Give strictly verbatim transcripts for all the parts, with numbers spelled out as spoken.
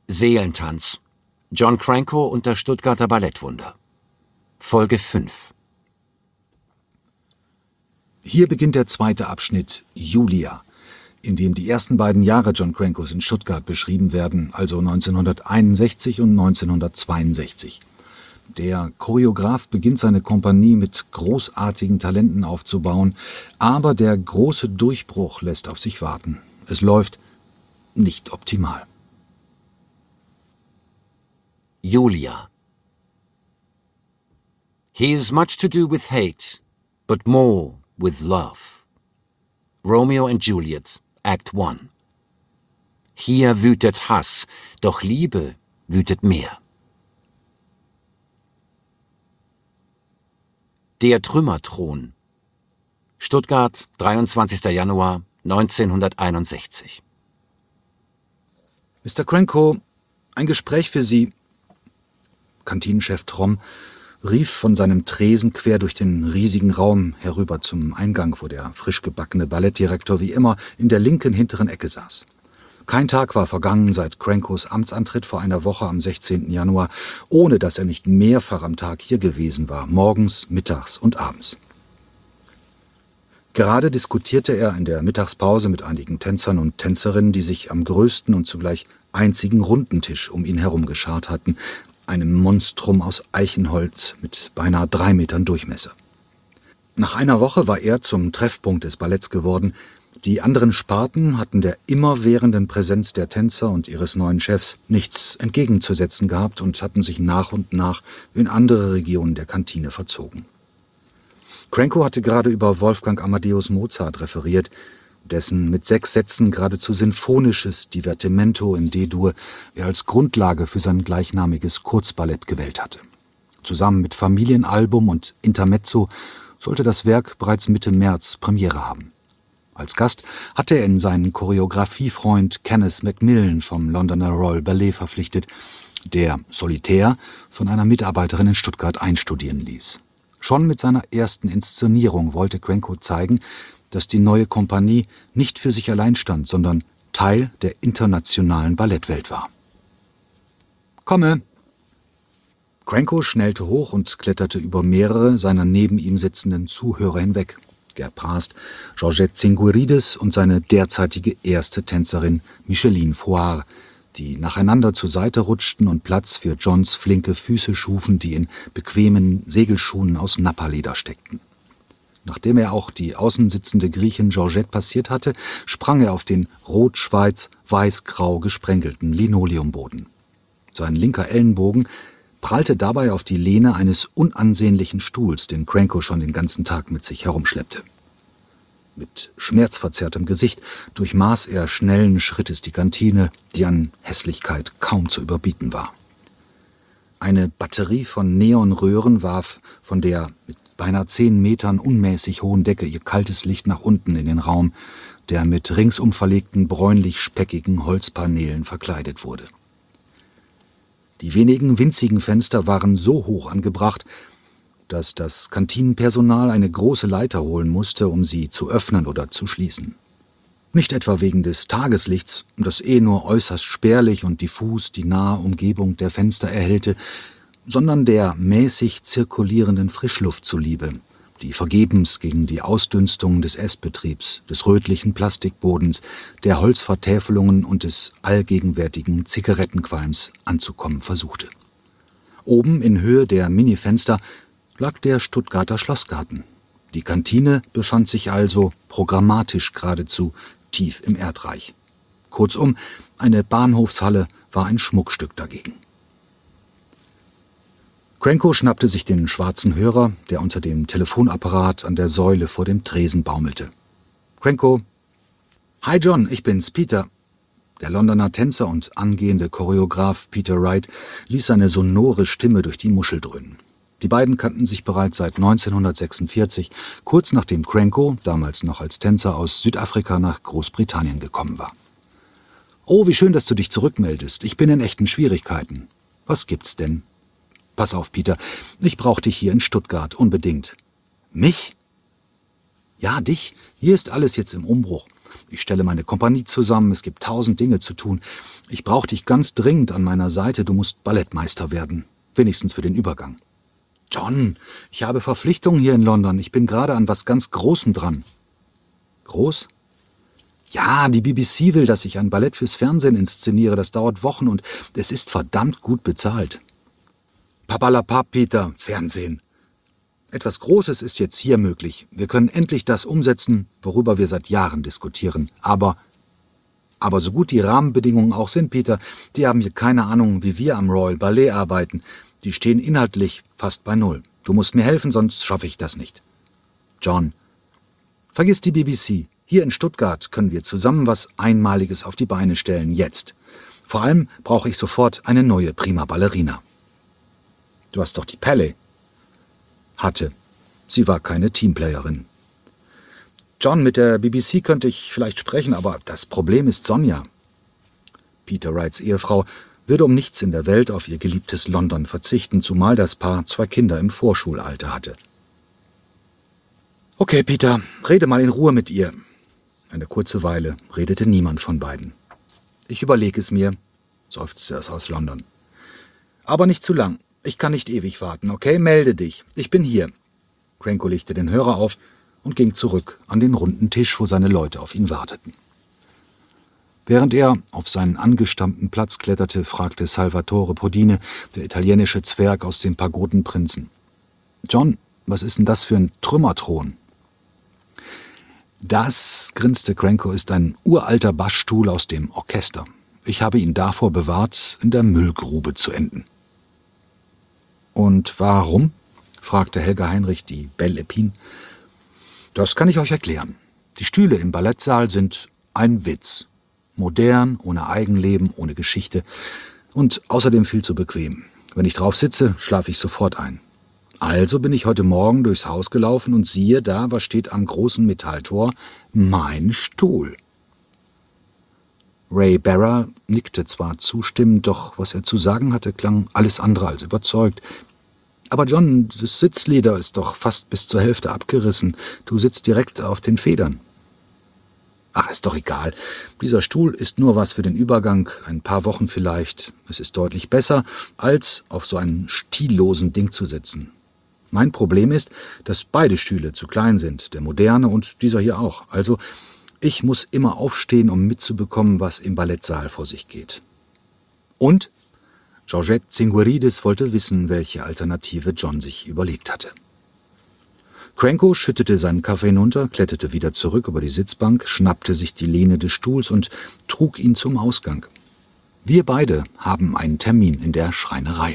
Seelentanz. John Cranko und das Stuttgarter Ballettwunder. Folge fünf. Hier beginnt der zweite Abschnitt, Julia, in dem die ersten beiden Jahre John Crankos in Stuttgart beschrieben werden, also neunzehnhunderteinundsechzig und neunzehnhundertzweiundsechzig. Der Choreograf beginnt seine Kompanie mit großartigen Talenten aufzubauen, aber der große Durchbruch lässt auf sich warten. Es läuft nicht optimal. Julia. He has much to do with hate, but more with love. Romeo and Juliet, Act one. Hier wütet Hass, doch Liebe wütet mehr. Der Trümmerthron. Stuttgart, dreiundzwanzigster Januar neunzehnhunderteinundsechzig. Mister Cranko, ein Gespräch für Sie. Kantinenchef Tromm rief von seinem Tresen quer durch den riesigen Raum herüber zum Eingang, wo der frisch gebackene Ballettdirektor wie immer in der linken hinteren Ecke saß. Kein Tag war vergangen seit Crankos Amtsantritt vor einer Woche am sechzehnten Januar, ohne dass er nicht mehrfach am Tag hier gewesen war, morgens, mittags und abends. Gerade diskutierte er in der Mittagspause mit einigen Tänzern und Tänzerinnen, die sich am größten und zugleich einzigen runden Tisch um ihn herum geschart hatten, einem Monstrum aus Eichenholz mit beinahe drei Metern Durchmesser. Nach einer Woche war er zum Treffpunkt des Balletts geworden. Die anderen Sparten hatten der immerwährenden Präsenz der Tänzer und ihres neuen Chefs nichts entgegenzusetzen gehabt und hatten sich nach und nach in andere Regionen der Kantine verzogen. Cranko hatte gerade über Wolfgang Amadeus Mozart referiert, dessen mit sechs Sätzen geradezu sinfonisches Divertimento in D-Dur er als Grundlage für sein gleichnamiges Kurzballett gewählt hatte. Zusammen mit Familienalbum und Intermezzo sollte das Werk bereits Mitte März Premiere haben. Als Gast hatte er in seinen Choreografiefreund Kenneth Macmillan vom Londoner Royal Ballet verpflichtet, der solitär von einer Mitarbeiterin in Stuttgart einstudieren ließ. Schon mit seiner ersten Inszenierung wollte Cranko zeigen, dass die neue Kompanie nicht für sich allein stand, sondern Teil der internationalen Ballettwelt war. »Komme!« Cranko schnellte hoch und kletterte über mehrere seiner neben ihm sitzenden Zuhörer hinweg. Gerd Prast, Georgette Zingueridis und seine derzeitige erste Tänzerin Micheline Foire, die nacheinander zur Seite rutschten und Platz für Johns flinke Füße schufen, die in bequemen Segelschuhen aus Nappa-Leder steckten. Nachdem er auch die außen sitzende Griechin Georgette passiert hatte, sprang er auf den rot-schwarz-weiß-grau gesprenkelten Linoleumboden. Sein linker Ellenbogen prallte dabei auf die Lehne eines unansehnlichen Stuhls, den Cranko schon den ganzen Tag mit sich herumschleppte. Mit schmerzverzerrtem Gesicht durchmaß er schnellen Schrittes die Kantine, die an Hässlichkeit kaum zu überbieten war. Eine Batterie von Neonröhren warf von der mit beinahe zehn Metern unmäßig hohen Decke ihr kaltes Licht nach unten in den Raum, der mit ringsum verlegten bräunlich-speckigen Holzpaneelen verkleidet wurde. Die wenigen winzigen Fenster waren so hoch angebracht, dass das Kantinenpersonal eine große Leiter holen musste, um sie zu öffnen oder zu schließen. Nicht etwa wegen des Tageslichts, das eh nur äußerst spärlich und diffus die nahe Umgebung der Fenster erhellte, sondern der mäßig zirkulierenden Frischluft zuliebe, die vergebens gegen die Ausdünstung des Essbetriebs, des rötlichen Plastikbodens, der Holzvertäfelungen und des allgegenwärtigen Zigarettenqualms anzukommen versuchte. Oben in Höhe der Minifenster lag der Stuttgarter Schlossgarten. Die Kantine befand sich also programmatisch geradezu tief im Erdreich. Kurzum, eine Bahnhofshalle war ein Schmuckstück dagegen. Cranko schnappte sich den schwarzen Hörer, der unter dem Telefonapparat an der Säule vor dem Tresen baumelte. Cranko. »Hi John, ich bin's, Peter.« Der Londoner Tänzer und angehende Choreograf Peter Wright ließ seine sonore Stimme durch die Muschel dröhnen. Die beiden kannten sich bereits seit neunzehnhundertsechsundvierzig, kurz nachdem Cranko, damals noch als Tänzer aus Südafrika, nach Großbritannien gekommen war. »Oh, wie schön, dass du dich zurückmeldest. Ich bin in echten Schwierigkeiten.« »Was gibt's denn?« »Pass auf, Peter, ich brauche dich hier in Stuttgart, unbedingt.« »Mich?« »Ja, dich. Hier ist alles jetzt im Umbruch. Ich stelle meine Kompanie zusammen, es gibt tausend Dinge zu tun. Ich brauche dich ganz dringend an meiner Seite, du musst Ballettmeister werden. Wenigstens für den Übergang. John, ich habe Verpflichtungen hier in London. Ich bin gerade an was ganz Großem dran. Groß? Ja, die B B C will, dass ich ein Ballett fürs Fernsehen inszeniere. Das dauert Wochen und es ist verdammt gut bezahlt. Papalapap, Peter, Fernsehen. Etwas Großes ist jetzt hier möglich. Wir können endlich das umsetzen, worüber wir seit Jahren diskutieren. Aber, aber so gut die Rahmenbedingungen auch sind, Peter, die haben hier keine Ahnung, wie wir am Royal Ballet arbeiten. Die stehen inhaltlich fast bei Null. Du musst mir helfen, sonst schaffe ich das nicht. John, vergiss die B B C. Hier in Stuttgart können wir zusammen was Einmaliges auf die Beine stellen, jetzt. Vor allem brauche ich sofort eine neue Prima Ballerina. Du hast doch die Pelle. Hatte. Sie war keine Teamplayerin. John, mit der B B C könnte ich vielleicht sprechen, aber das Problem ist Sonja. Peter Wrights Ehefrau würde um nichts in der Welt auf ihr geliebtes London verzichten, zumal das Paar zwei Kinder im Vorschulalter hatte. Okay, Peter, rede mal in Ruhe mit ihr. Eine kurze Weile redete niemand von beiden. Ich überlege es mir, seufzte es aus London. Aber nicht zu lang. Ich kann nicht ewig warten, okay? Melde dich. Ich bin hier. Cranko legte den Hörer auf und ging zurück an den runden Tisch, wo seine Leute auf ihn warteten. Während er auf seinen angestammten Platz kletterte, fragte Salvatore Podine, der italienische Zwerg aus dem Pagodenprinzen. »John, was ist denn das für ein Trümmerthron?« »Das«, grinste Cranko, »ist ein uralter Bassstuhl aus dem Orchester. Ich habe ihn davor bewahrt, in der Müllgrube zu enden.« »Und warum?« fragte Helga Heinrich, die Belle Épine. »Das kann ich euch erklären. Die Stühle im Ballettsaal sind ein Witz. Modern, ohne Eigenleben, ohne Geschichte und außerdem viel zu bequem. Wenn ich drauf sitze, schlafe ich sofort ein. Also bin ich heute Morgen durchs Haus gelaufen und siehe da, was steht am großen Metalltor? Mein Stuhl.« Ray Barra nickte zwar zustimmend, doch was er zu sagen hatte, klang alles andere als überzeugt. »Aber John, das Sitzleder ist doch fast bis zur Hälfte abgerissen. Du sitzt direkt auf den Federn.« »Ach, ist doch egal. Dieser Stuhl ist nur was für den Übergang, ein paar Wochen vielleicht. Es ist deutlich besser, als auf so einen stillosen Ding zu sitzen. Mein Problem ist, dass beide Stühle zu klein sind, der moderne und dieser hier auch. Also, ich muss immer aufstehen, um mitzubekommen, was im Ballettsaal vor sich geht.« Und Georgette Zingueridis wollte wissen, welche Alternative John sich überlegt hatte. Cranko schüttete seinen Kaffee hinunter, kletterte wieder zurück über die Sitzbank, schnappte sich die Lehne des Stuhls und trug ihn zum Ausgang. Wir beide haben einen Termin in der Schreinerei.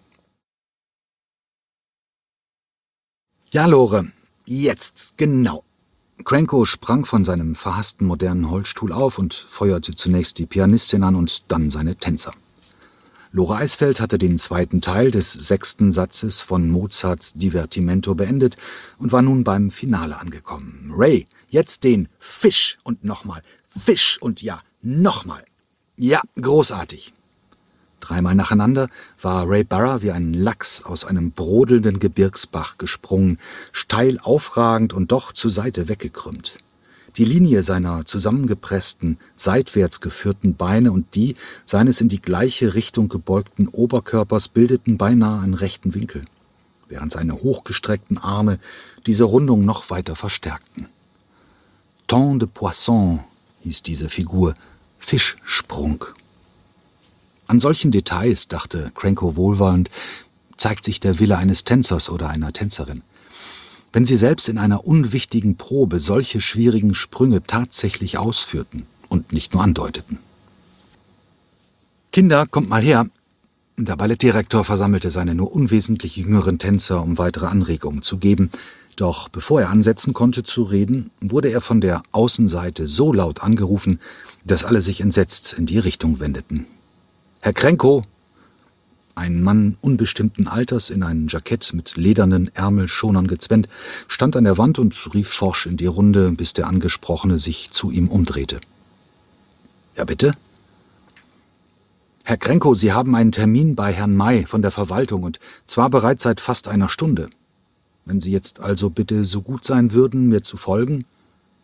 »Ja, Lore, jetzt, genau.« Cranko sprang von seinem verhassten modernen Holzstuhl auf und feuerte zunächst die Pianistin an und dann seine Tänzer. Lore Eisfeld hatte den zweiten Teil des sechsten Satzes von Mozarts Divertimento beendet und war nun beim Finale angekommen. »Ray, jetzt den Fisch und nochmal, Fisch und ja, nochmal. Ja, großartig.« Dreimal nacheinander war Ray Barra wie ein Lachs aus einem brodelnden Gebirgsbach gesprungen, steil aufragend und doch zur Seite weggekrümmt. Die Linie seiner zusammengepressten, seitwärts geführten Beine und die seines in die gleiche Richtung gebeugten Oberkörpers bildeten beinahe einen rechten Winkel, während seine hochgestreckten Arme diese Rundung noch weiter verstärkten. Temps de Poisson hieß diese Figur, Fischsprung. An solchen Details, dachte Cranko wohlwollend, zeigt sich der Wille eines Tänzers oder einer Tänzerin. Wenn sie selbst in einer unwichtigen Probe solche schwierigen Sprünge tatsächlich ausführten und nicht nur andeuteten. »Kinder, kommt mal her!« Der Ballettdirektor versammelte seine nur unwesentlich jüngeren Tänzer, um weitere Anregungen zu geben. Doch bevor er ansetzen konnte zu reden, wurde er von der Außenseite so laut angerufen, dass alle sich entsetzt in die Richtung wendeten. »Herr Cranko!« Ein Mann unbestimmten Alters in ein Jackett mit ledernen Ärmelschonern gezwängt, stand an der Wand und rief forsch in die Runde, bis der Angesprochene sich zu ihm umdrehte. »Ja, bitte?« »Herr Cranko, Sie haben einen Termin bei Herrn May von der Verwaltung und zwar bereits seit fast einer Stunde. Wenn Sie jetzt also bitte so gut sein würden, mir zu folgen?«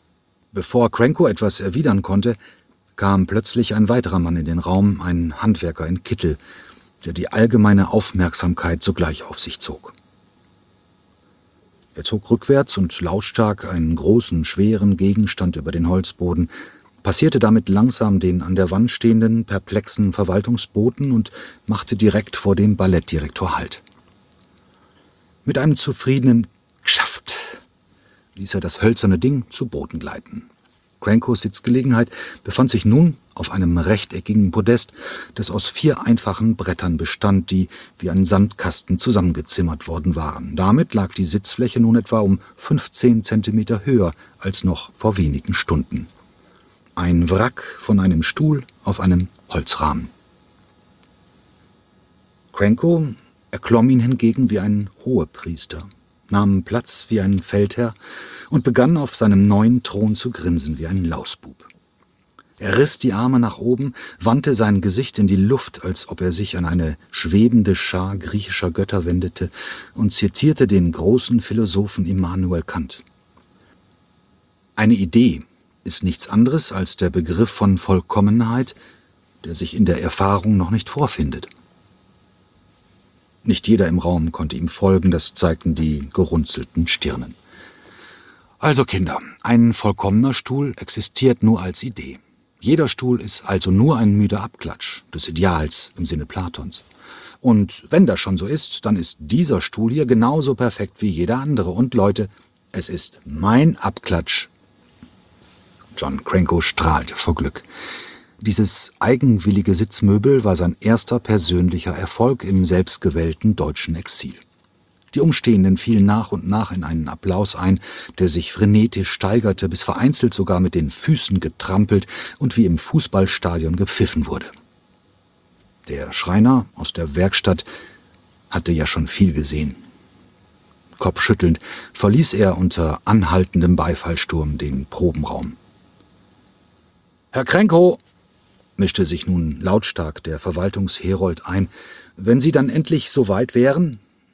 Bevor Cranko etwas erwidern konnte, kam plötzlich ein weiterer Mann in den Raum, ein Handwerker in Kittel, der die allgemeine Aufmerksamkeit sogleich auf sich zog. Er zog rückwärts und lautstark einen großen, schweren Gegenstand über den Holzboden, passierte damit langsam den an der Wand stehenden, perplexen Verwaltungsboten und machte direkt vor dem Ballettdirektor Halt. Mit einem zufriedenen »Geschafft« ließ er das hölzerne Ding zu Boden gleiten. Crankos Sitzgelegenheit befand sich nun auf einem rechteckigen Podest, das aus vier einfachen Brettern bestand, die wie ein Sandkasten zusammengezimmert worden waren. Damit lag die Sitzfläche nun etwa um fünfzehn Zentimeter höher als noch vor wenigen Stunden. Ein Wrack von einem Stuhl auf einem Holzrahmen. Cranko erklomm ihn hingegen wie ein Hohepriester, nahm Platz wie ein Feldherr und begann auf seinem neuen Thron zu grinsen wie ein Lausbub. Er riss die Arme nach oben, wandte sein Gesicht in die Luft, als ob er sich an eine schwebende Schar griechischer Götter wendete, und zitierte den großen Philosophen Immanuel Kant. Eine Idee ist nichts anderes als der Begriff von Vollkommenheit, der sich in der Erfahrung noch nicht vorfindet. Nicht jeder im Raum konnte ihm folgen, das zeigten die gerunzelten Stirnen. Also Kinder, ein vollkommener Stuhl existiert nur als Idee. Jeder Stuhl ist also nur ein müder Abklatsch des Ideals im Sinne Platons. Und wenn das schon so ist, dann ist dieser Stuhl hier genauso perfekt wie jeder andere. Und Leute, es ist mein Abklatsch. John Cranko strahlte vor Glück. Dieses eigenwillige Sitzmöbel war sein erster persönlicher Erfolg im selbstgewählten deutschen Exil. Die Umstehenden fielen nach und nach in einen Applaus ein, der sich frenetisch steigerte, bis vereinzelt sogar mit den Füßen getrampelt und wie im Fußballstadion gepfiffen wurde. Der Schreiner aus der Werkstatt hatte ja schon viel gesehen. Kopfschüttelnd verließ er unter anhaltendem Beifallsturm den Probenraum. »Herr Cranko«, mischte sich nun lautstark der Verwaltungsherold ein, »wenn Sie dann endlich so weit wären?«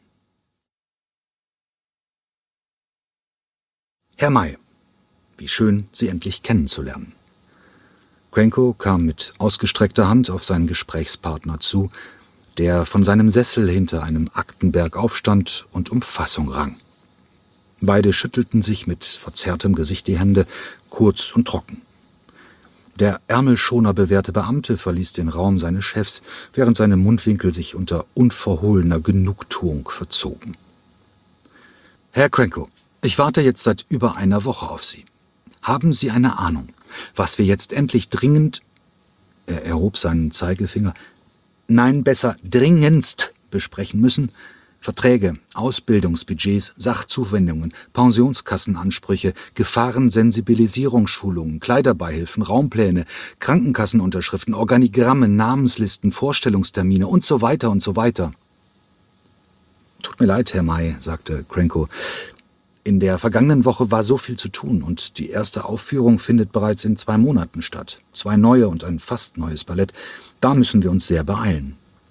»Herr May, wie schön, Sie endlich kennenzulernen.« Cranko kam mit ausgestreckter Hand auf seinen Gesprächspartner zu, der von seinem Sessel hinter einem Aktenberg aufstand und um Fassung rang. Beide schüttelten sich mit verzerrtem Gesicht die Hände, kurz und trocken. Der ärmelschonerbewehrte Beamte verließ den Raum seines Chefs, während seine Mundwinkel sich unter unverhohlener Genugtuung verzogen. »Herr Cranko, ich warte jetzt seit über einer Woche auf Sie. Haben Sie eine Ahnung, was wir jetzt endlich dringend…« Er erhob seinen Zeigefinger. »Nein, besser dringendst besprechen müssen. Verträge, Ausbildungsbudgets, Sachzuwendungen, Pensionskassenansprüche, Gefahrensensibilisierungsschulungen, Kleiderbeihilfen, Raumpläne, Krankenkassenunterschriften, Organigramme, Namenslisten, Vorstellungstermine und so weiter und so weiter.« »Tut mir leid, Herr May«, sagte Cranko. »In der vergangenen Woche war so viel zu tun und die erste Aufführung findet bereits in zwei Monaten statt. Zwei neue und ein fast neues Ballett. Da müssen wir uns sehr beeilen.«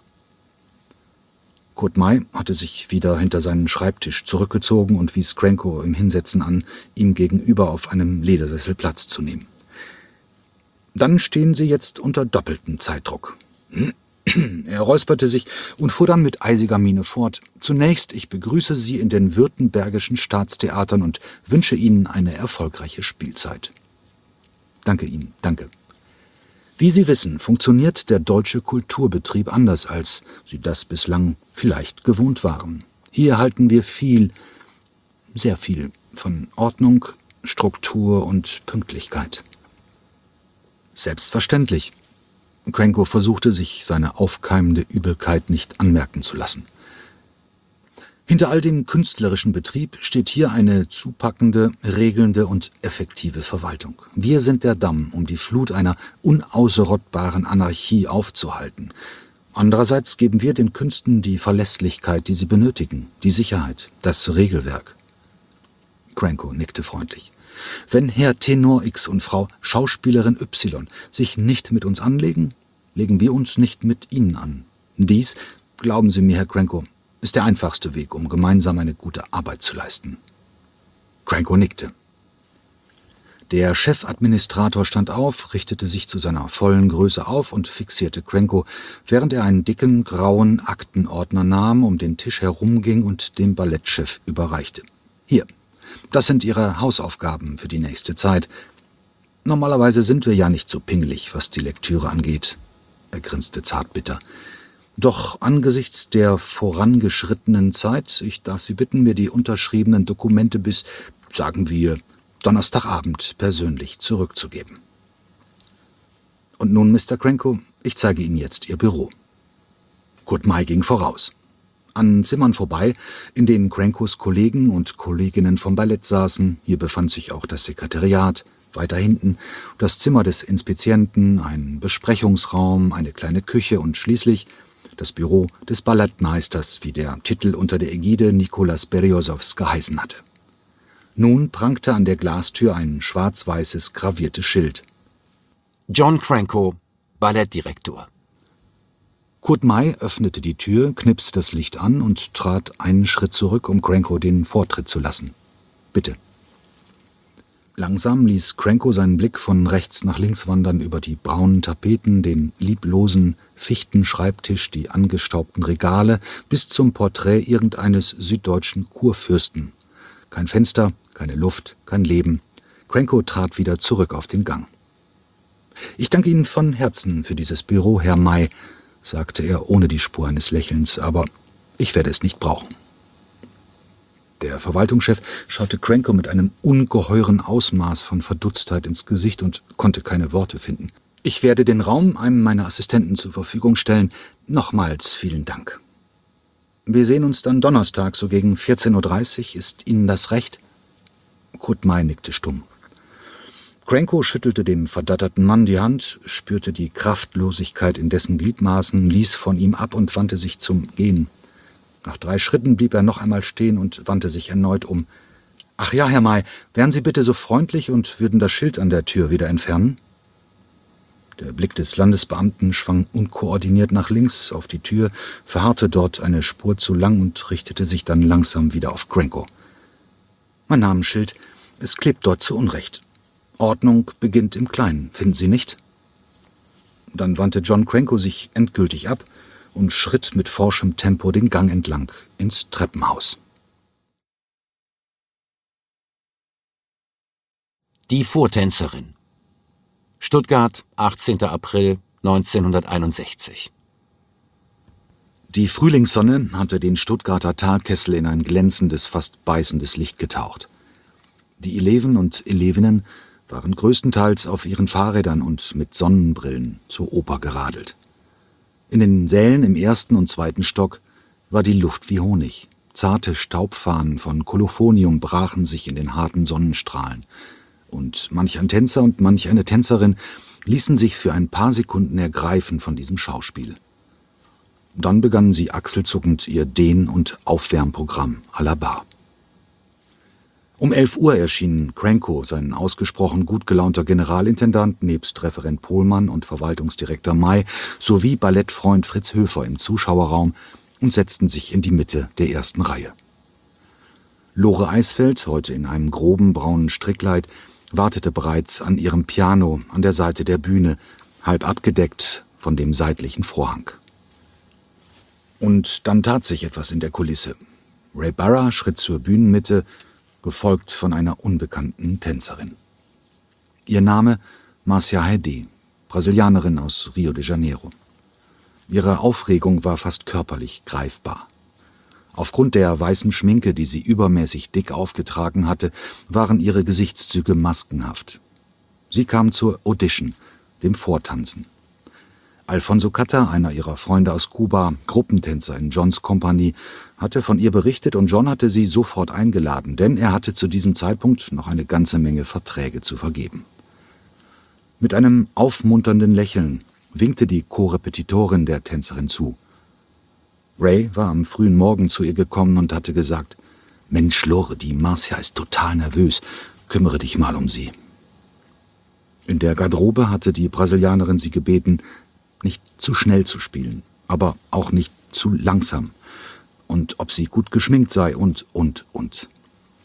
Kurt May hatte sich wieder hinter seinen Schreibtisch zurückgezogen und wies Cranko im Hinsetzen an, ihm gegenüber auf einem Ledersessel Platz zu nehmen. »Dann stehen Sie jetzt unter doppeltem Zeitdruck.« Er räusperte sich und fuhr dann mit eisiger Miene fort. »Zunächst, ich begrüße Sie in den württembergischen Staatstheatern und wünsche Ihnen eine erfolgreiche Spielzeit.« »Danke Ihnen, danke.« Wie Sie wissen, funktioniert der deutsche Kulturbetrieb anders, als Sie das bislang vielleicht gewohnt waren. Hier halten wir viel, sehr viel von Ordnung, Struktur und Pünktlichkeit.« »Selbstverständlich.« Cranko versuchte, sich seine aufkeimende Übelkeit nicht anmerken zu lassen. Hinter all dem künstlerischen Betrieb steht hier eine zupackende, regelnde und effektive Verwaltung. Wir sind der Damm, um die Flut einer unausrottbaren Anarchie aufzuhalten. Andererseits geben wir den Künsten die Verlässlichkeit, die sie benötigen, die Sicherheit, das Regelwerk. Cranko nickte freundlich. Wenn Herr Tenor X und Frau Schauspielerin Y sich nicht mit uns anlegen, legen wir uns nicht mit ihnen an. Dies, glauben Sie mir, Herr Cranko, ist der einfachste Weg, um gemeinsam eine gute Arbeit zu leisten. Cranko nickte. Der Chefadministrator stand auf, richtete sich zu seiner vollen Größe auf und fixierte Cranko, während er einen dicken, grauen Aktenordner nahm, um den Tisch herumging und dem Ballettchef überreichte. »Hier, das sind Ihre Hausaufgaben für die nächste Zeit. Normalerweise sind wir ja nicht so pingelig, was die Lektüre angeht.« Er grinste zartbitter. »Doch angesichts der vorangeschrittenen Zeit, ich darf Sie bitten, mir die unterschriebenen Dokumente bis, sagen wir, Donnerstagabend persönlich zurückzugeben. Und nun, Mister Cranko, ich zeige Ihnen jetzt Ihr Büro.« Kurt May ging voraus. An Zimmern vorbei, in denen Crankos Kollegen und Kolleginnen vom Ballett saßen. Hier befand sich auch das Sekretariat. Weiter hinten das Zimmer des Inspizienten, ein Besprechungsraum, eine kleine Küche und schließlich das Büro des Ballettmeisters, wie der Titel unter der Ägide Nikolas Beriozows geheißen hatte. Nun prangte an der Glastür ein schwarz-weißes graviertes Schild. John Cranko, Ballettdirektor. Kurt May öffnete die Tür, knipste das Licht an und trat einen Schritt zurück, um Cranko den Vortritt zu lassen. »Bitte.« Langsam ließ Cranko seinen Blick von rechts nach links wandern über die braunen Tapeten, den lieblosen Fichtenschreibtisch, die angestaubten Regale bis zum Porträt irgendeines süddeutschen Kurfürsten. Kein Fenster, keine Luft, kein Leben. Cranko trat wieder zurück auf den Gang. »Ich danke Ihnen von Herzen für dieses Büro, Herr May«, sagte er ohne die Spur eines Lächelns, »aber ich werde es nicht brauchen.« Der Verwaltungschef schaute Cranko mit einem ungeheuren Ausmaß von Verdutztheit ins Gesicht und konnte keine Worte finden. »Ich werde den Raum einem meiner Assistenten zur Verfügung stellen. Nochmals vielen Dank. Wir sehen uns dann Donnerstag, so gegen vierzehn Uhr dreißig. Ist Ihnen das recht?« Kurt May nickte stumm. Cranko schüttelte dem verdatterten Mann die Hand, spürte die Kraftlosigkeit in dessen Gliedmaßen, ließ von ihm ab und wandte sich zum Gehen. Nach drei Schritten blieb er noch einmal stehen und wandte sich erneut um. »Ach ja, Herr May, wären Sie bitte so freundlich und würden das Schild an der Tür wieder entfernen?« Der Blick des Landesbeamten schwang unkoordiniert nach links auf die Tür, verharrte dort eine Spur zu lang und richtete sich dann langsam wieder auf Cranko. »Mein Namensschild, es klebt dort zu Unrecht. Ordnung beginnt im Kleinen, finden Sie nicht?« Dann wandte John Cranko sich endgültig ab und schritt mit forschem Tempo den Gang entlang ins Treppenhaus. Die Vortänzerin. Stuttgart, achtzehnter April neunzehnhunderteinundsechzig. Die Frühlingssonne hatte den Stuttgarter Talkessel in ein glänzendes, fast beißendes Licht getaucht. Die Eleven und Elevinnen waren größtenteils auf ihren Fahrrädern und mit Sonnenbrillen zur Oper geradelt. In den Sälen im ersten und zweiten Stock war die Luft wie Honig. Zarte Staubfahnen von Kolophonium brachen sich in den harten Sonnenstrahlen. Und manch ein Tänzer und manch eine Tänzerin ließen sich für ein paar Sekunden ergreifen von diesem Schauspiel. Dann begannen sie achselzuckend ihr Dehn- und Aufwärmprogramm à la Bar. Um elf Uhr erschien Cranko, sein ausgesprochen gut gelaunter Generalintendant, nebst Referent Pohlmann und Verwaltungsdirektor May sowie Ballettfreund Fritz Höfer im Zuschauerraum und setzten sich in die Mitte der ersten Reihe. Lore Eisfeld, heute in einem groben braunen Strickleid, wartete bereits an ihrem Piano an der Seite der Bühne, halb abgedeckt von dem seitlichen Vorhang. Und dann tat sich etwas in der Kulisse. Ray Barra schritt zur Bühnenmitte, gefolgt von einer unbekannten Tänzerin. Ihr Name Marcia Haydée, Brasilianerin aus Rio de Janeiro. Ihre Aufregung war fast körperlich greifbar. Aufgrund der weißen Schminke, die sie übermäßig dick aufgetragen hatte, waren ihre Gesichtszüge maskenhaft. Sie kam zur Audition, dem Vortanzen. Alfonso Catta, einer ihrer Freunde aus Kuba, Gruppentänzer in Johns Kompanie, hatte von ihr berichtet und John hatte sie sofort eingeladen, denn er hatte zu diesem Zeitpunkt noch eine ganze Menge Verträge zu vergeben. Mit einem aufmunternden Lächeln winkte die Korrepetitorin der Tänzerin zu. Ray war am frühen Morgen zu ihr gekommen und hatte gesagt, »Mensch, Lore, die Marcia ist total nervös. Kümmere dich mal um sie.« In der Garderobe hatte die Brasilianerin sie gebeten, nicht zu schnell zu spielen, aber auch nicht zu langsam. Und ob sie gut geschminkt sei und, und, und.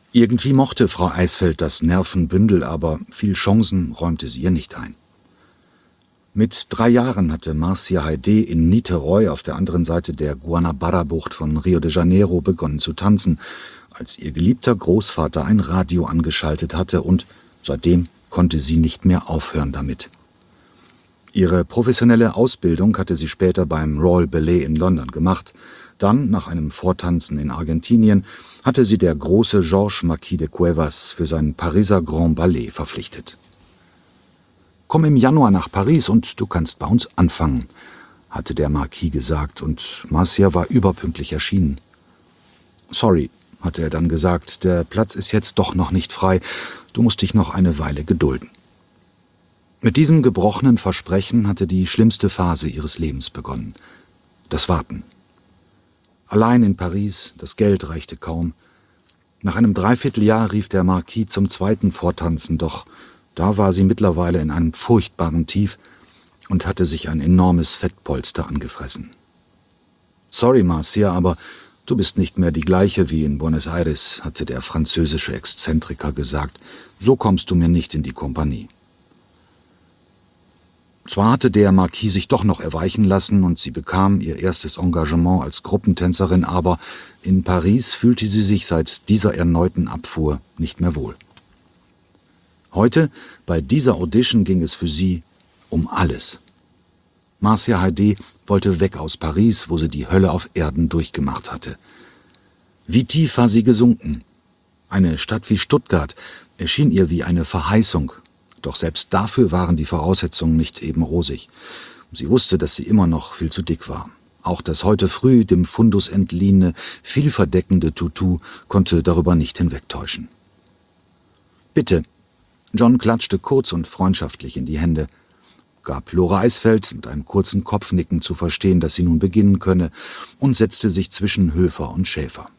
Irgendwie mochte Frau Eisfeld das Nervenbündel, aber viel Chancen räumte sie ihr nicht ein. Mit drei Jahren hatte Marcia Haydée in Niterói auf der anderen Seite der Guanabara-Bucht von Rio de Janeiro begonnen zu tanzen, als ihr geliebter Großvater ein Radio angeschaltet hatte, und seitdem konnte sie nicht mehr aufhören damit. Ihre professionelle Ausbildung hatte sie später beim Royal Ballet in London gemacht. Dann, nach einem Vortanzen in Argentinien, hatte sie der große Georges Marquis de Cuevas für sein Pariser Grand Ballet verpflichtet. »Komm im Januar nach Paris und du kannst bei uns anfangen«, hatte der Marquis gesagt, und Marcia war überpünktlich erschienen. »Sorry«, hatte er dann gesagt, »der Platz ist jetzt doch noch nicht frei, du musst dich noch eine Weile gedulden.« Mit diesem gebrochenen Versprechen hatte die schlimmste Phase ihres Lebens begonnen. Das Warten. Allein in Paris, das Geld reichte kaum. Nach einem Dreivierteljahr rief der Marquis zum zweiten Vortanzen, doch da war sie mittlerweile in einem furchtbaren Tief und hatte sich ein enormes Fettpolster angefressen. »Sorry, Marcia, aber du bist nicht mehr die gleiche wie in Buenos Aires«, hatte der französische Exzentriker gesagt. »So kommst du mir nicht in die Kompanie.« Zwar hatte der Marquis sich doch noch erweichen lassen und sie bekam ihr erstes Engagement als Gruppentänzerin, aber in Paris fühlte sie sich seit dieser erneuten Abfuhr nicht mehr wohl. Heute, bei dieser Audition, ging es für sie um alles. Marcia Haydée wollte weg aus Paris, wo sie die Hölle auf Erden durchgemacht hatte. Wie tief war sie gesunken? Eine Stadt wie Stuttgart erschien ihr wie eine Verheißung. Doch selbst dafür waren die Voraussetzungen nicht eben rosig. Sie wusste, dass sie immer noch viel zu dick war. Auch das heute früh dem Fundus entliehene, vielverdeckende Tutu konnte darüber nicht hinwegtäuschen. »Bitte«, John klatschte kurz und freundschaftlich in die Hände, gab Lore Eisfeld mit einem kurzen Kopfnicken zu verstehen, dass sie nun beginnen könne, und setzte sich zwischen Höfer und Schäfer.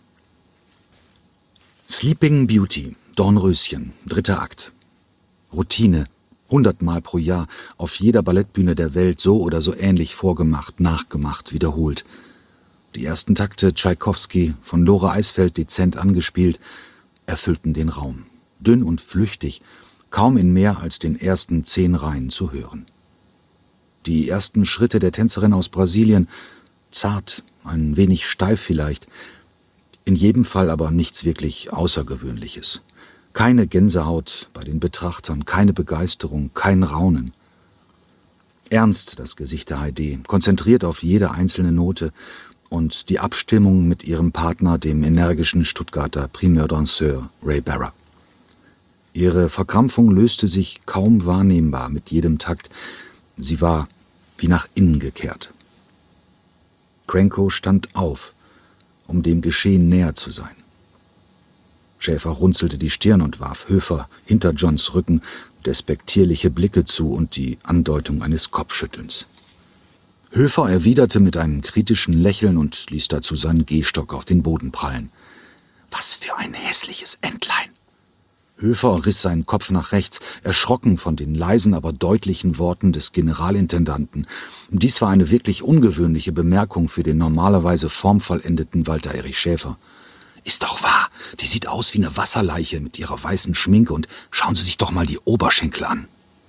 Sleeping Beauty, Dornröschen, dritter Akt. Routine, hundertmal pro Jahr, auf jeder Ballettbühne der Welt so oder so ähnlich vorgemacht, nachgemacht, wiederholt. Die ersten Takte Tschaikowski, von Lore Eisfeld dezent angespielt, erfüllten den Raum. Dünn und flüchtig, kaum in mehr als den ersten zehn Reihen zu hören. Die ersten Schritte der Tänzerin aus Brasilien, zart, ein wenig steif vielleicht, in jedem Fall aber nichts wirklich Außergewöhnliches. Keine Gänsehaut bei den Betrachtern, keine Begeisterung, kein Raunen. Ernst das Gesicht der Haydée, konzentriert auf jede einzelne Note und die Abstimmung mit ihrem Partner, dem energischen Stuttgarter Primeur Danseur Ray Barra. Ihre Verkrampfung löste sich kaum wahrnehmbar mit jedem Takt. Sie war wie nach innen gekehrt. Cranko stand auf, um dem Geschehen näher zu sein. Schäfer runzelte die Stirn und warf Höfer hinter Johns Rücken despektierliche Blicke zu und die Andeutung eines Kopfschüttelns. Höfer erwiderte mit einem kritischen Lächeln und ließ dazu seinen Gehstock auf den Boden prallen. »Was für ein hässliches Entlein!« Höfer riss seinen Kopf nach rechts, erschrocken von den leisen, aber deutlichen Worten des Generalintendanten. Dies war eine wirklich ungewöhnliche Bemerkung für den normalerweise formvollendeten Walter Erich Schäfer. »Ist doch wahr, die sieht aus wie eine Wasserleiche mit ihrer weißen Schminke, und schauen Sie sich doch mal die Oberschenkel an.«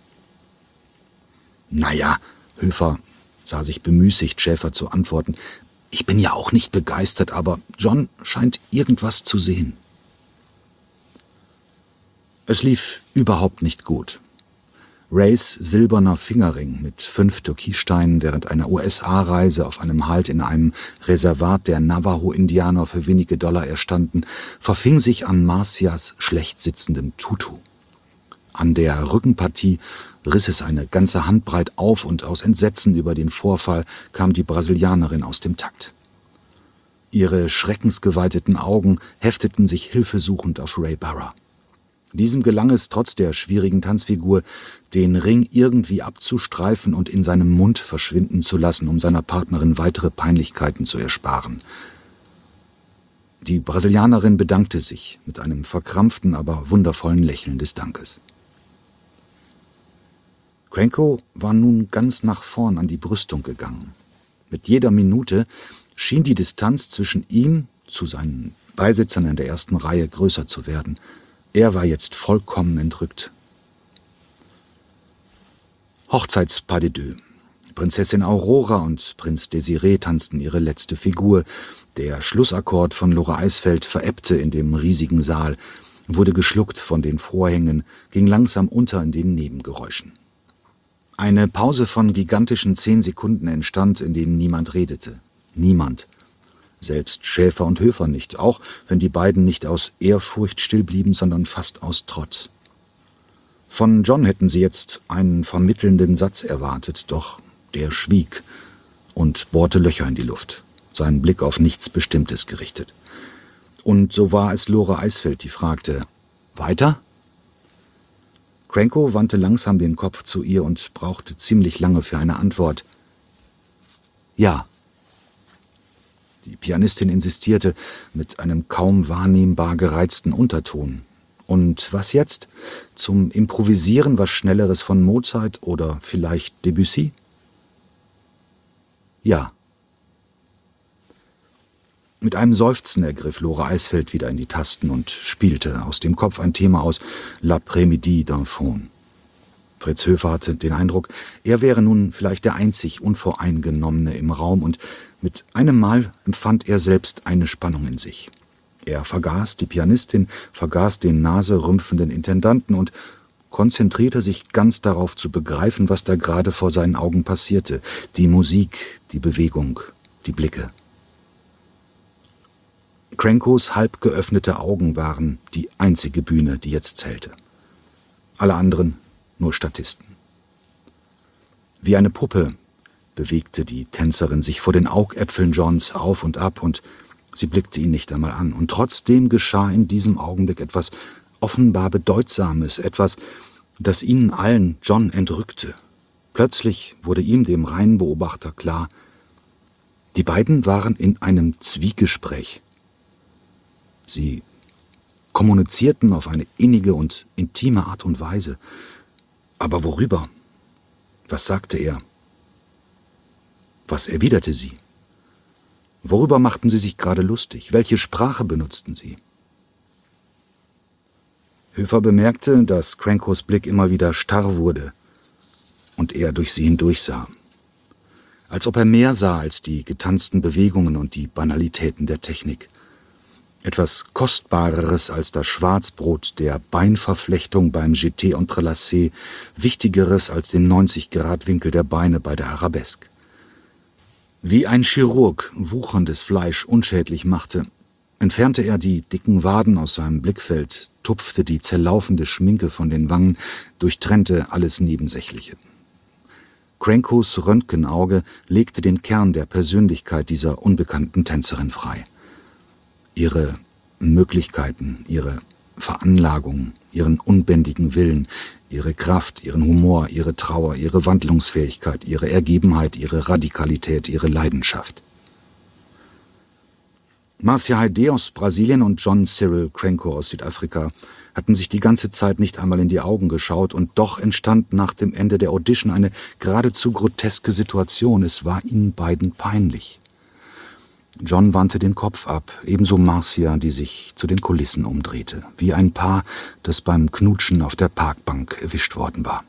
»Naja«, Höfer sah sich bemüßigt, Schäfer zu antworten, »ich bin ja auch nicht begeistert, aber John scheint irgendwas zu sehen.« Es lief überhaupt nicht gut. Rays silberner Fingerring mit fünf Türkissteinen während einer U S A-Reise auf einem Halt in einem Reservat der Navajo-Indianer für wenige Dollar erstanden, verfing sich an Marcias schlecht sitzendem Tutu. An der Rückenpartie riss es eine ganze Handbreit auf und aus Entsetzen über den Vorfall kam die Brasilianerin aus dem Takt. Ihre schreckensgeweiteten Augen hefteten sich hilfesuchend auf Ray Barra. Diesem gelang es trotz der schwierigen Tanzfigur, den Ring irgendwie abzustreifen und in seinem Mund verschwinden zu lassen, um seiner Partnerin weitere Peinlichkeiten zu ersparen. Die Brasilianerin bedankte sich mit einem verkrampften, aber wundervollen Lächeln des Dankes. Cranko war nun ganz nach vorn an die Brüstung gegangen. Mit jeder Minute schien die Distanz zwischen ihm zu seinen Beisitzern in der ersten Reihe größer zu werden. Er war jetzt vollkommen entrückt. Hochzeitspas de deux. Prinzessin Aurora und Prinz Desiree tanzten ihre letzte Figur. Der Schlussakkord von Lore Eisfeld verebbte in dem riesigen Saal, wurde geschluckt von den Vorhängen, ging langsam unter in den Nebengeräuschen. Eine Pause von gigantischen zehn Sekunden entstand, in denen niemand redete. Niemand. Selbst Schäfer und Höfer nicht, auch wenn die beiden nicht aus Ehrfurcht still blieben, sondern fast aus Trotz. Von John hätten sie jetzt einen vermittelnden Satz erwartet, doch der schwieg und bohrte Löcher in die Luft, seinen Blick auf nichts Bestimmtes gerichtet. Und so war es Lore Eisfeld, die fragte, »Weiter?« Cranko wandte langsam den Kopf zu ihr und brauchte ziemlich lange für eine Antwort. »Ja.« Die Pianistin insistierte mit einem kaum wahrnehmbar gereizten Unterton. »Und was jetzt? Zum Improvisieren was Schnelleres von Mozart oder vielleicht Debussy?« »Ja.« Mit einem Seufzen ergriff Lore Eisfeld wieder in die Tasten und spielte aus dem Kopf ein Thema aus L'Après-Midi d'un Faune. Fritz Höfer hatte den Eindruck, er wäre nun vielleicht der einzig Unvoreingenommene im Raum, und mit einem Mal empfand er selbst eine Spannung in sich. Er vergaß die Pianistin, vergaß den naserümpfenden Intendanten und konzentrierte sich ganz darauf zu begreifen, was da gerade vor seinen Augen passierte. Die Musik, die Bewegung, die Blicke. Crankos halb geöffnete Augen waren die einzige Bühne, die jetzt zählte. Alle anderen nur Statisten. Wie eine Puppe bewegte die Tänzerin sich vor den Augäpfeln Johns auf und ab, und sie blickte ihn nicht einmal an. Und trotzdem geschah in diesem Augenblick etwas offenbar Bedeutsames, etwas, das ihnen allen John entrückte. Plötzlich wurde ihm, dem reinen Beobachter, klar, die beiden waren in einem Zwiegespräch. Sie kommunizierten auf eine innige und intime Art und Weise. Aber worüber? Was sagte er? Was erwiderte sie? Worüber machten sie sich gerade lustig? Welche Sprache benutzten sie? Höfer bemerkte, dass Crankos Blick immer wieder starr wurde und er durch sie hindurchsah. Als ob er mehr sah als die getanzten Bewegungen und die Banalitäten der Technik. Etwas Kostbareres als das Schwarzbrot der Beinverflechtung beim Jeté entrelacé, Wichtigeres als den neunzig-Grad-Winkel der Beine bei der Arabesque. Wie ein Chirurg wucherndes Fleisch unschädlich machte, entfernte er die dicken Waden aus seinem Blickfeld, tupfte die zerlaufende Schminke von den Wangen, durchtrennte alles Nebensächliche. Crankos Röntgenauge legte den Kern der Persönlichkeit dieser unbekannten Tänzerin frei. Ihre Möglichkeiten, ihre Veranlagung, ihren unbändigen Willen, ihre Kraft, ihren Humor, ihre Trauer, ihre Wandlungsfähigkeit, ihre Ergebenheit, ihre Radikalität, ihre Leidenschaft. Marcia Haydée aus Brasilien und John Cyril Cranko aus Südafrika hatten sich die ganze Zeit nicht einmal in die Augen geschaut, und doch entstand nach dem Ende der Audition eine geradezu groteske Situation. Es war ihnen beiden peinlich. John wandte den Kopf ab, ebenso Marcia, die sich zu den Kulissen umdrehte, wie ein Paar, das beim Knutschen auf der Parkbank erwischt worden war.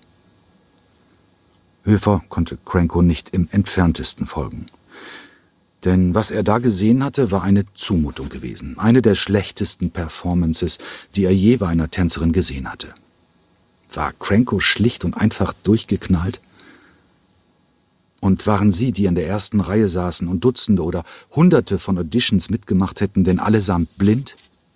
Höfer konnte Cranko nicht im Entferntesten folgen. Denn was er da gesehen hatte, war eine Zumutung gewesen, eine der schlechtesten Performances, die er je bei einer Tänzerin gesehen hatte. War Cranko schlicht und einfach durchgeknallt? Und waren sie, die in der ersten Reihe saßen und Dutzende oder Hunderte von Auditions mitgemacht hätten, denn allesamt blind?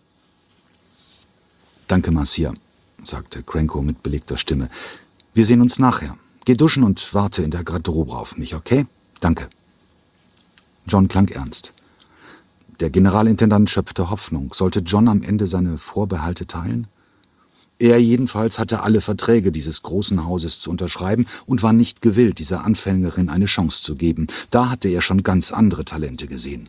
»Danke, Marcia«, sagte Cranko mit belegter Stimme. »Wir sehen uns nachher. Geh duschen und warte in der Garderobe auf mich, okay? Danke.« John klang ernst. Der Generalintendant schöpfte Hoffnung. Sollte John am Ende seine Vorbehalte teilen? Er jedenfalls hatte alle Verträge dieses großen Hauses zu unterschreiben und war nicht gewillt, dieser Anfängerin eine Chance zu geben. Da hatte er schon ganz andere Talente gesehen.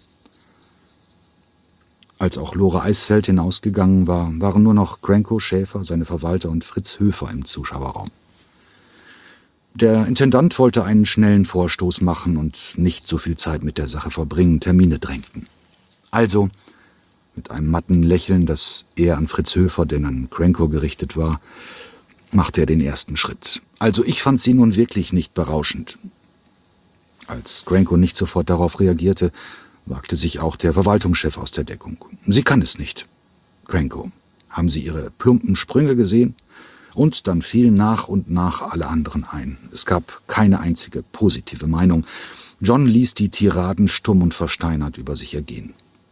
Als auch Lore Eisfeld hinausgegangen war, waren nur noch Cranko, Schäfer, seine Verwalter und Fritz Höfer im Zuschauerraum. Der Intendant wollte einen schnellen Vorstoß machen und nicht so viel Zeit mit der Sache verbringen, Termine drängten. Also Mit einem matten Lächeln, das eher an Fritz Höfer denn an Cranko gerichtet war, machte er den ersten Schritt. »Also ich fand Sie nun wirklich nicht berauschend.« Als Cranko nicht sofort darauf reagierte, wagte sich auch der Verwaltungschef aus der Deckung. »Sie kann es nicht. Cranko, haben Sie Ihre plumpen Sprünge gesehen?« Und dann fielen nach und nach alle anderen ein. Es gab keine einzige positive Meinung. John ließ die Tiraden stumm und versteinert über sich ergehen.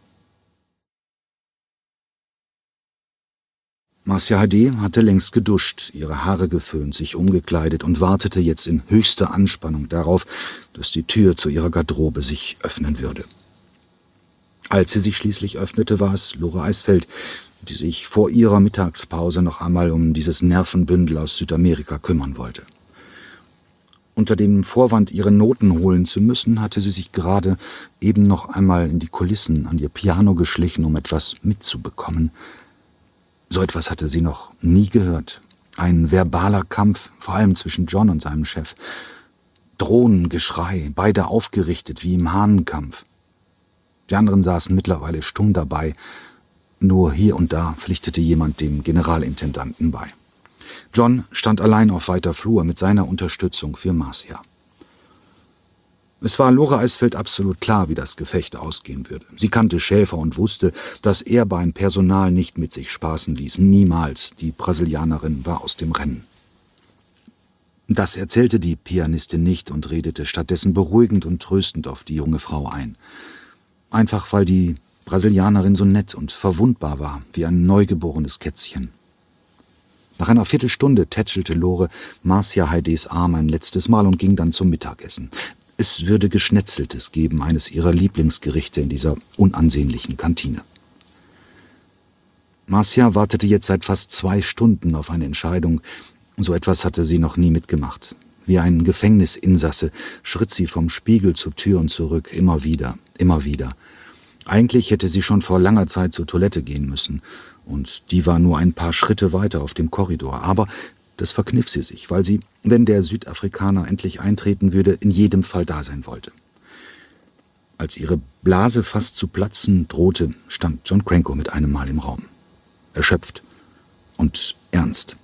Marcia Haydée hatte längst geduscht, ihre Haare geföhnt, sich umgekleidet und wartete jetzt in höchster Anspannung darauf, dass die Tür zu ihrer Garderobe sich öffnen würde. Als sie sich schließlich öffnete, war es Lore Eisfeld, die sich vor ihrer Mittagspause noch einmal um dieses Nervenbündel aus Südamerika kümmern wollte. Unter dem Vorwand, ihre Noten holen zu müssen, hatte sie sich gerade eben noch einmal in die Kulissen an ihr Piano geschlichen, um etwas mitzubekommen. So etwas hatte sie noch nie gehört. Ein verbaler Kampf, vor allem zwischen John und seinem Chef. Drohen, Geschrei, beide aufgerichtet wie im Hahnenkampf. Die anderen saßen mittlerweile stumm dabei. Nur hier und da pflichtete jemand dem Generalintendanten bei. John stand allein auf weiter Flur mit seiner Unterstützung für Marcia. Es war Lore Eisfeld absolut klar, wie das Gefecht ausgehen würde. Sie kannte Schäfer und wusste, dass er beim Personal nicht mit sich spaßen ließ. Niemals. Die Brasilianerin war aus dem Rennen. Das erzählte die Pianistin nicht und redete stattdessen beruhigend und tröstend auf die junge Frau ein. Einfach weil die Brasilianerin so nett und verwundbar war, wie ein neugeborenes Kätzchen. Nach einer Viertelstunde tätschelte Lore Marcia Haydées Arm ein letztes Mal und ging dann zum Mittagessen. Es würde Geschnetzeltes geben, eines ihrer Lieblingsgerichte in dieser unansehnlichen Kantine. Marcia wartete jetzt seit fast zwei Stunden auf eine Entscheidung. So etwas hatte sie noch nie mitgemacht. Wie ein Gefängnisinsasse schritt sie vom Spiegel zur Tür und zurück, immer wieder, immer wieder. Eigentlich hätte sie schon vor langer Zeit zur Toilette gehen müssen, und die war nur ein paar Schritte weiter auf dem Korridor. Aber das verkniff sie sich, weil sie, wenn der Südafrikaner endlich eintreten würde, in jedem Fall da sein wollte. Als ihre Blase fast zu platzen drohte, stand John Cranko mit einem Mal im Raum. Erschöpft und ernst.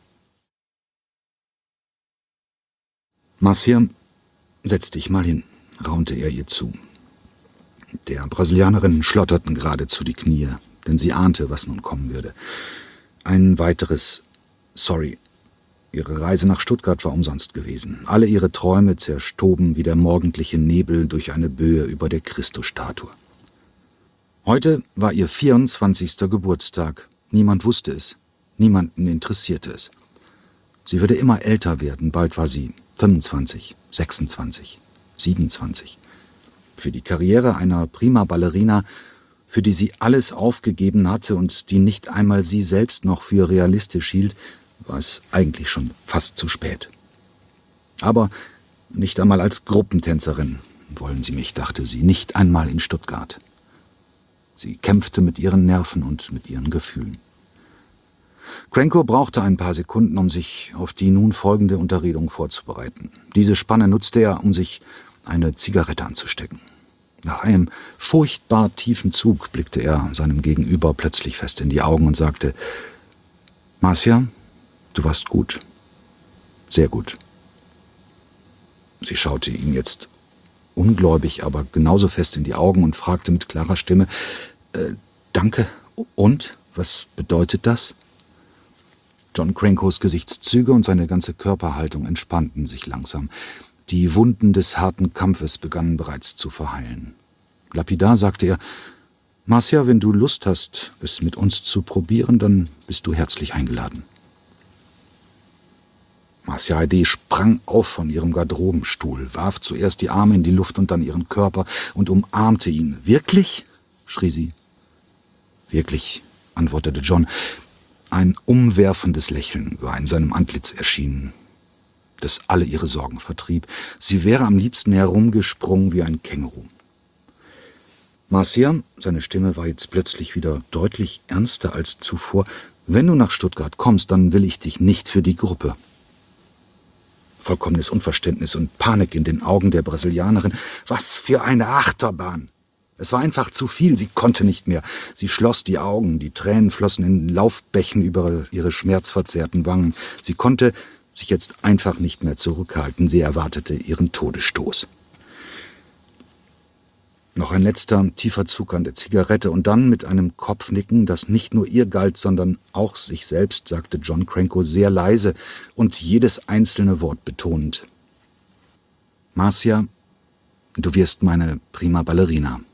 »Marcia, setz dich mal hin«, raunte er ihr zu. Der Brasilianerin schlotterten geradezu die Knie, denn sie ahnte, was nun kommen würde. Ein weiteres »Sorry«. Ihre Reise nach Stuttgart war umsonst gewesen. Alle ihre Träume zerstoben wie der morgendliche Nebel durch eine Böe über der Christusstatue. Heute war ihr vierundzwanzigster Geburtstag. Niemand wusste es. Niemanden interessierte es. Sie würde immer älter werden. Bald war sie fünfundzwanzig, sechsundzwanzig, siebenundzwanzig. Für die Karriere einer prima Ballerina, für die sie alles aufgegeben hatte und die nicht einmal sie selbst noch für realistisch hielt, war es eigentlich schon fast zu spät. Aber nicht einmal als Gruppentänzerin wollen sie mich, dachte sie, nicht einmal in Stuttgart. Sie kämpfte mit ihren Nerven und mit ihren Gefühlen. Cranko brauchte ein paar Sekunden, um sich auf die nun folgende Unterredung vorzubereiten. Diese Spanne nutzte er, um sich eine Zigarette anzustecken. Nach einem furchtbar tiefen Zug blickte er seinem Gegenüber plötzlich fest in die Augen und sagte: »Marcia, du warst gut. Sehr gut.« Sie schaute ihn jetzt ungläubig, aber genauso fest in die Augen und fragte mit klarer Stimme: äh, »Danke. Und? Was bedeutet das?« John Crankos Gesichtszüge und seine ganze Körperhaltung entspannten sich langsam. Die Wunden des harten Kampfes begannen bereits zu verheilen. Lapidar sagte er: »Marcia, wenn du Lust hast, es mit uns zu probieren, dann bist du herzlich eingeladen.« Marcia Haydée sprang auf von ihrem Garderobenstuhl, warf zuerst die Arme in die Luft und dann ihren Körper und umarmte ihn. »Wirklich?« schrie sie. »Wirklich«, antwortete John. Ein umwerfendes Lächeln war in seinem Antlitz erschienen, das alle ihre Sorgen vertrieb. Sie wäre am liebsten herumgesprungen wie ein Känguru. »Marcia«, seine Stimme war jetzt plötzlich wieder deutlich ernster als zuvor, »wenn du nach Stuttgart kommst, dann will ich dich nicht für die Gruppe.« Vollkommenes Unverständnis und Panik in den Augen der Brasilianerin. »Was für eine Achterbahn! Es war einfach zu viel, sie konnte nicht mehr. Sie schloss die Augen, die Tränen flossen in Laufbächen über ihre schmerzverzerrten Wangen. Sie konnte sich jetzt einfach nicht mehr zurückhalten. Sie erwartete ihren Todesstoß. Noch ein letzter, tiefer Zug an der Zigarette und dann mit einem Kopfnicken, das nicht nur ihr galt, sondern auch sich selbst, sagte John Cranko sehr leise und jedes einzelne Wort betonend: Marcia, du wirst meine prima Ballerina.